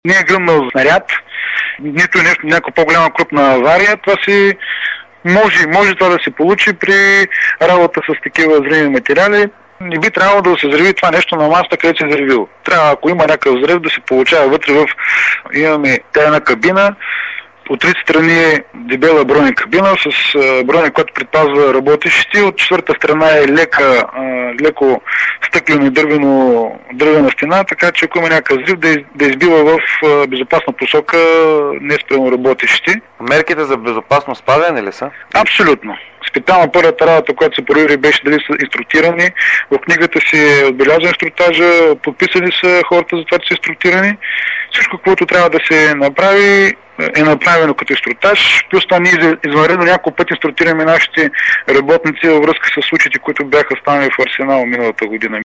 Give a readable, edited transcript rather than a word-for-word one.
Не е гръмнал снаряд, нито е нещо, някаква по-голяма крупна авария. Това си може това да се получи при работа с такива взривни материали. Не би трябвало да се взриви това нещо на масата, където се е взривило. Трябва, ако има някакъв взрив, да се получава вътре имаме тайна кабина. От трите страни е дебела бронен кабина с броня, която предпазва работещите. От четвърта страна е леко стъклено дървена стена, така че ако има някакъв взрив, да избива в безопасна посока не спрямо работещите. Мерките за безопасност спазени ли са? Абсолютно. Специално първата работа, която се провери, беше дали са инструктирани. В книгата си е отбелязан инструктажа, подписали са хората за това, че са инструктирани. Всичко, което трябва да се направи, е направено като инструктаж. Плюс това ние извънредно няколко пъти инструктираме нашите работници във връзка с случаите, които бяха станали в Арсенал миналата година.